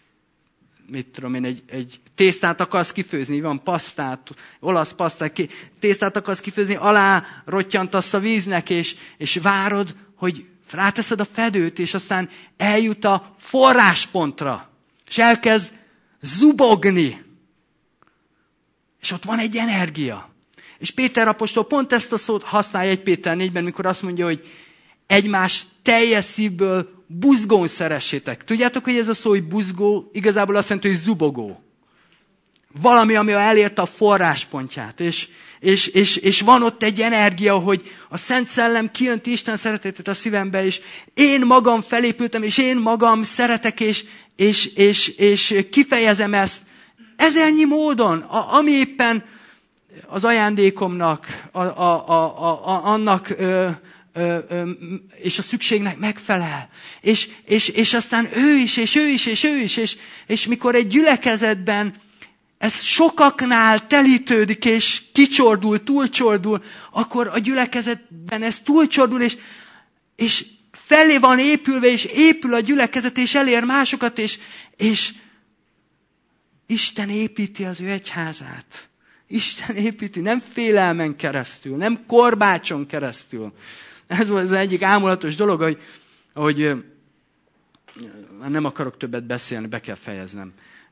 tésztát akarsz kifőzni, van pasztát, olasz pasztát, tésztát akarsz kifőzni, alá rottyantasz a víznek, és várod, hogy ráteszed a fedőt, és aztán eljut a forráspontra, és elkezd zubogni. És ott van egy energia. És Péter apostol pont ezt a szót használja 1 Péter 4-ben, mikor azt mondja, hogy egymást teljes szívből buzgón szeressétek. Tudjátok, hogy ez a szó, hogy buzgó, igazából azt jelenti, hogy zubogó. Valami, ami elérte a forráspontját. És van ott egy energia, hogy a Szent Szellem kijönti Isten szeretetét a szívembe, és én magam felépültem, és én magam szeretek, és kifejezem ezt ezernyi módon, ami éppen az ajándékomnak, annak és a szükségnek megfelel. És aztán ő is, és mikor egy gyülekezetben ez sokaknál telítődik, és kicsordul, túlcsordul, akkor a gyülekezetben ez túlcsordul, és felé van épülve, és épül a gyülekezet, és elér másokat, és Isten építi az ő egyházát. Isten építi, nem félelmen keresztül, nem korbácson keresztül. Ez volt az egyik ámulatos dolog, hogy nem akarok többet beszélni, be kell fejeznem.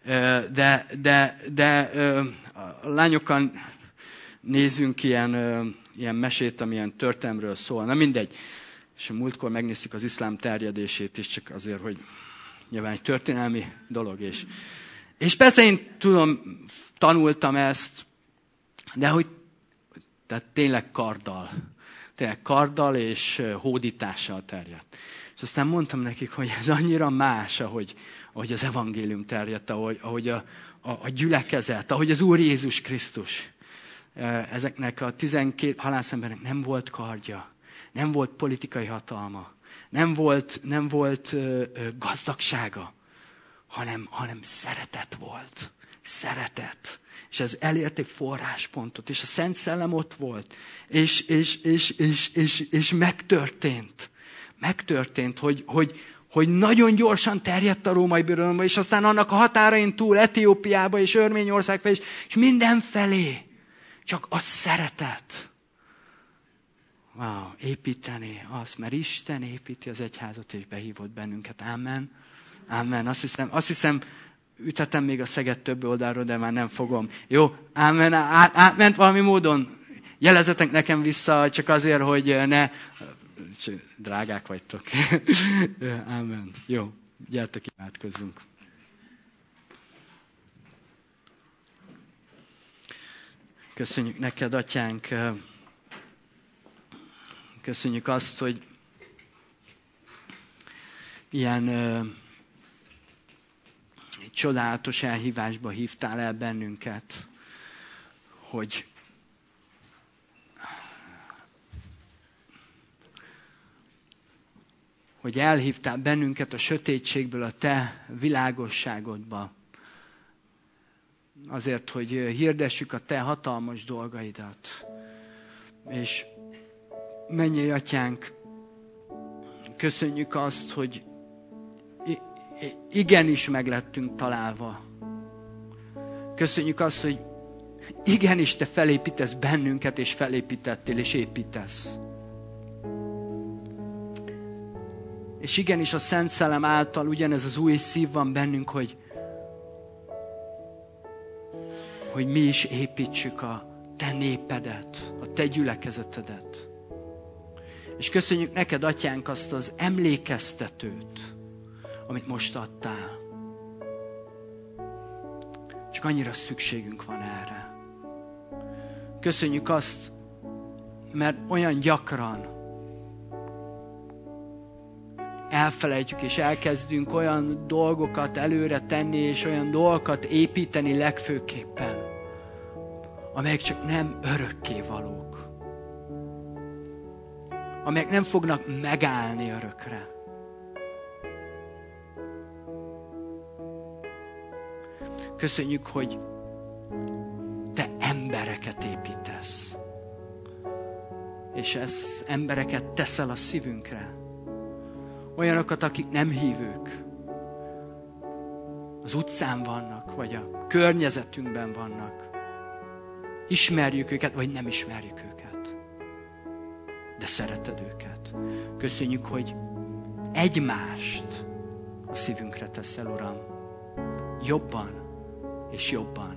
De a lányokkal nézzünk ilyen mesét, amilyen történelmről szól. Na mindegy. És a múltkor megnéztük az iszlám terjedését is, csak azért, hogy nyilván egy történelmi dolog. És persze én tudom, tanultam ezt, de hogy tehát tényleg karddal és hódítással terjedt. És aztán mondtam nekik, hogy ez annyira más, ahogy az evangélium terjedt, ahogy a gyülekezet, ahogy az Úr Jézus Krisztus. Ezeknek a 12 halászembernek nem volt kardja, nem volt politikai hatalma, nem volt gazdagsága, hanem szeretet volt. szeretet. És ez elért egy forráspontot, és a Szent Szellem ott volt. És megtörtént. Megtörtént, hogy nagyon gyorsan terjedt a római birodalomba, és aztán annak a határain túl, Etiópiába és Örményország felé, és mindenfelé. Csak a szeretet. Wow, építeni azt, mert Isten építi az egyházat, és behívott bennünket. Amen. Amen. Azt hiszem, üthetem még a szeget több oldalról, de már nem fogom. Jó, amen. Átment valami módon. Jelezetek nekem vissza, csak azért, hogy ne... Drágák vagytok. Amen. Jó, gyertek, imádkozzunk. Köszönjük neked, Atyánk. Köszönjük azt, hogy ilyen csodálatos elhívásba hívtál el bennünket, hogy elhívtál bennünket a sötétségből a te világosságodba. Azért, hogy hirdessük a te hatalmas dolgaidat. És mennyei Atyánk, köszönjük azt, hogy igenis meglettünk találva. Köszönjük azt, hogy igenis te felépítesz bennünket, és felépítettél, és építesz. És igenis a Szent Szellem által ugyanez az új szív van bennünk, hogy mi is építsük a te népedet, a te gyülekezetedet. És köszönjük neked, Atyánk, azt az emlékeztetőt, amit most adtál. Csak annyira szükségünk van erre. Köszönjük azt, mert olyan gyakran elfelejtjük és elkezdünk olyan dolgokat előre tenni, és olyan dolgokat építeni legfőképpen, amelyek csak nem örökké valók. Amelyek nem fognak megállni örökre. Köszönjük, hogy te embereket építesz. És ez embereket teszel a szívünkre. Olyanokat, akik nem hívők. Az utcán vannak, vagy a környezetünkben vannak. Ismerjük őket, vagy nem ismerjük őket. De szereted őket. Köszönjük, hogy egymást a szívünkre teszel, Uram. Jobban és jobban.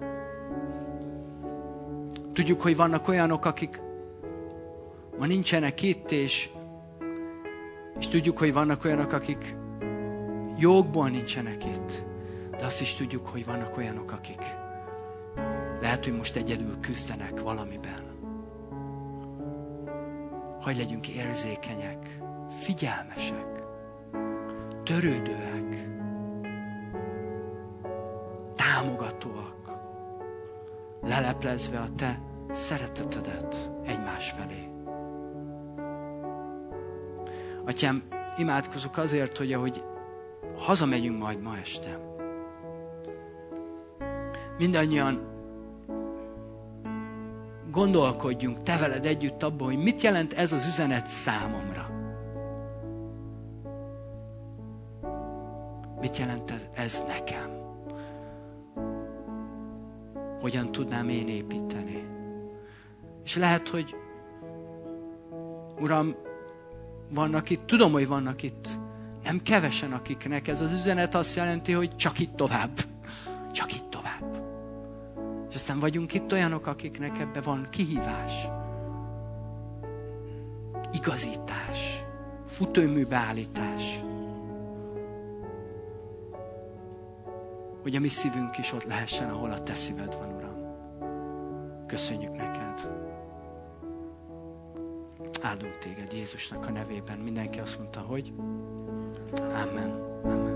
Tudjuk, hogy vannak olyanok, akik ma nincsenek itt, és tudjuk, hogy vannak olyanok, akik jogból nincsenek itt. De azt is tudjuk, hogy vannak olyanok, akik lehet, hogy most egyedül küzdenek valamiben. Hadd legyünk érzékenyek, figyelmesek, törődőek, támogatóak, leleplezve a te szeretetedet egymás felé. Atyám, imádkozok azért, hogy ahogy hazamegyünk majd ma este, mindannyian gondolkodjunk te veled együtt abban, hogy mit jelent ez az üzenet számomra. Mit jelent ez nekem? Hogyan tudnám én építeni? És lehet, hogy Uram, vannak itt, tudom, hogy vannak itt nem kevesen, akiknek ez az üzenet azt jelenti, hogy csak itt tovább. Csak itt tovább. És aztán vagyunk itt olyanok, akiknek ebben van kihívás, igazítás, futóműbeállítás. Hogy a mi szívünk is ott lehessen, ahol a te szíved van, Uram. Köszönjük neked. Áldunk téged Jézusnak a nevében. Mindenki azt mondta, hogy Amen. Amen.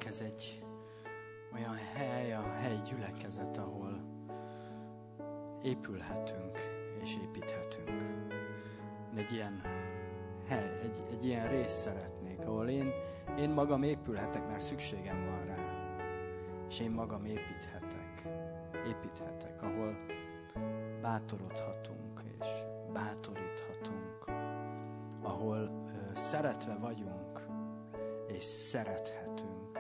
ez egy olyan hely, a helyi gyülekezet, ahol épülhetünk és építhetünk. Egy ilyen hely, egy ilyen részt szeretnék, ahol én magam épülhetek, mert szükségem van rá. És én magam építhetek, ahol bátorodhatunk és bátoríthatunk, ahol szeretve vagyunk és szerethetünk,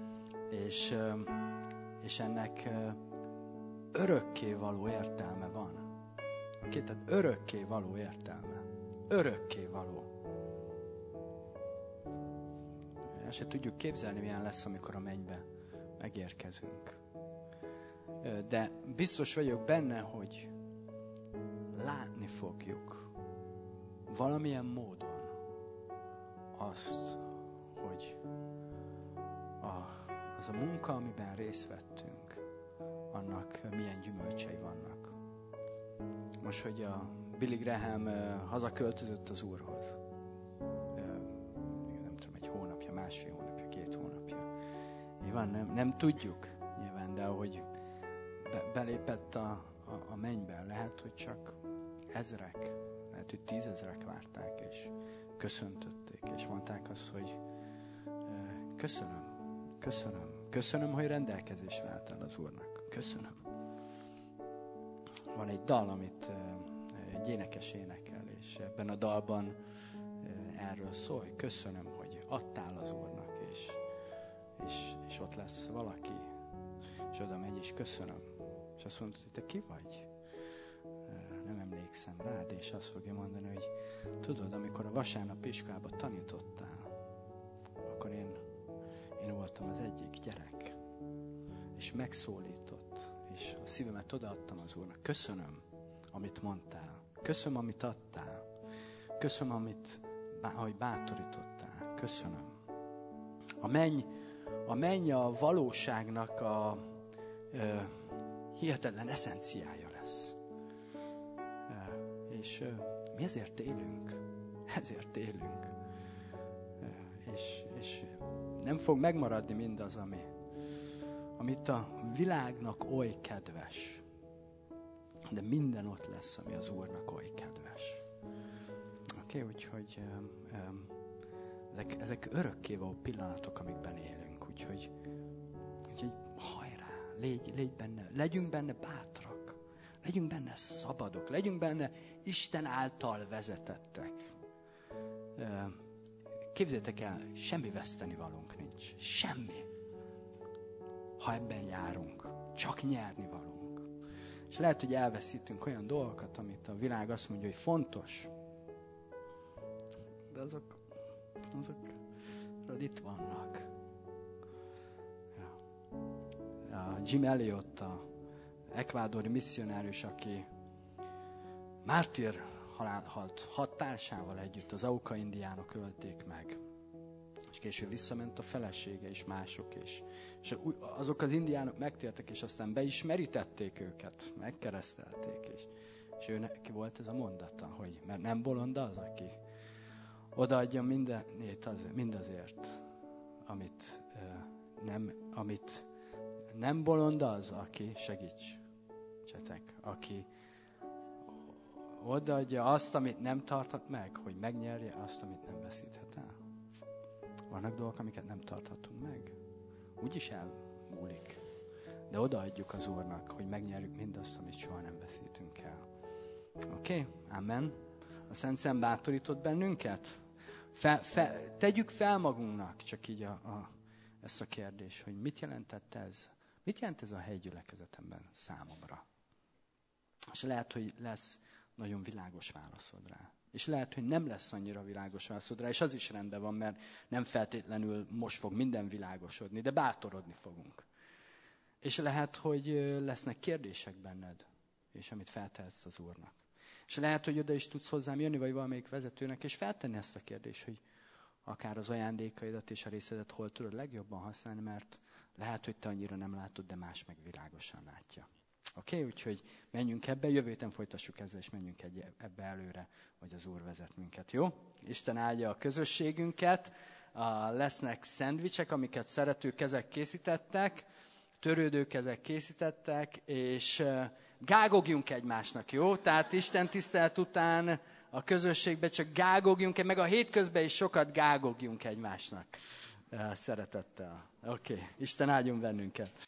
és ennek örökké való értelme van. Oké, tehát örökké való értelme. Örökké való. El se tudjuk képzelni, milyen lesz, amikor a mennybe megérkezünk. De biztos vagyok benne, hogy látni fogjuk valamilyen módon azt, hogy az a munka, amiben részt vettünk, annak milyen gyümölcsei vannak. Most, hogy a Billy Graham hazaköltözött az Úrhoz, nem tudom, egy hónapja, másfél hónapja, 2 hónapja. Nyilván nem tudjuk, nyilván, de ahogy belépett a mennybe, lehet, hogy csak ezrek, lehet, hogy 10 000 várták, és köszöntötték, és mondták azt, hogy köszönöm, hogy rendelkezésre álltál az Úrnak. Köszönöm. Van egy dal, amit egy énekes énekel, és ebben a dalban erről szól, hogy köszönöm, hogy adtál az Úrnak, és ott lesz valaki, és oda megy, és köszönöm. És azt mondod, hogy te ki vagy? Nem emlékszem rád, és azt fogja mondani, hogy tudod, amikor a vasárnap iskolában tanítottál, akkor én voltam az egyik gyerek, és megszólított, és a szívemet odaadtam az Úrnak. Köszönöm, amit mondtál. Köszönöm, amit adtál. Köszönöm, ahogy bátorítottál. Köszönöm. A menny a valóságnak a hihetetlen eszenciája lesz. És mi ezért élünk. És nem fog megmaradni mindaz, amit a világnak oly kedves. De minden ott lesz, ami az Úrnak oly kedves. Oké, úgyhogy ezek örökkévaló pillanatok, amikben élünk. Úgyhogy hajrá, légy benne, legyünk benne bátrak, legyünk benne szabadok, legyünk benne Isten által vezetettek. Képzeljétek el, semmi vesztenivalónk nincs. Semmi. Ha ebben járunk, csak nyerni valunk. És lehet, hogy elveszítünk olyan dolgokat, amit a világ azt mondja, hogy fontos. De azok itt vannak. Ja. Jim Elliot, a ekvádori misszionárius, aki mártír halt 6 társával együtt, az Auca indiánok ölték meg. És később visszament a felesége és mások is. És azok az indiánok megtértek, és aztán be is merítették őket, megkeresztelték. És ő neki volt ez a mondata, hogy mert nem bolond az, aki odaadja mindenét mindazért, amit nem bolond az, aki segítsetek, aki odaadja azt, amit nem tarthat meg, hogy megnyerje azt, amit nem veszíthet el. Vannak dolgok, amiket nem tarthatunk meg. Úgyis elmúlik. De odaadjuk az Úrnak, hogy megnyerjük mindazt, amit soha nem veszítünk el. Oké? Amen. A Szent Szem bátorított bennünket? Tegyük fel magunknak csak így ezt a kérdést, hogy mit jelentett ez? Mit jelent ez a helygyülekezetemben számomra? És lehet, hogy lesz nagyon világos válaszod rá. És lehet, hogy nem lesz annyira világos válaszod rá, és az is rendben van, mert nem feltétlenül most fog minden világosodni, de bátorodni fogunk. És lehet, hogy lesznek kérdések benned, és amit feltehetsz az Úrnak. És lehet, hogy oda is tudsz hozzám jönni, vagy valamelyik vezetőnek, és feltenni ezt a kérdést, hogy akár az ajándékaidat és a részedet hol tudod legjobban használni, mert lehet, hogy te annyira nem látod, de más meg világosan látja. Oké, úgyhogy menjünk ebbe, jövő héten folytassuk ezzel, és menjünk ebbe előre, hogy az Úr vezet minket, jó? Isten áldja a közösségünket, lesznek szendvicsek, amiket szerető kezek készítettek, törődő kezek készítettek, és gágogjunk egymásnak, jó? Tehát Isten tisztelet után a közösségben csak gágogjunk, meg a hétközben is sokat gágogjunk egymásnak. Szeretettel. Oké. Isten áldjon bennünket.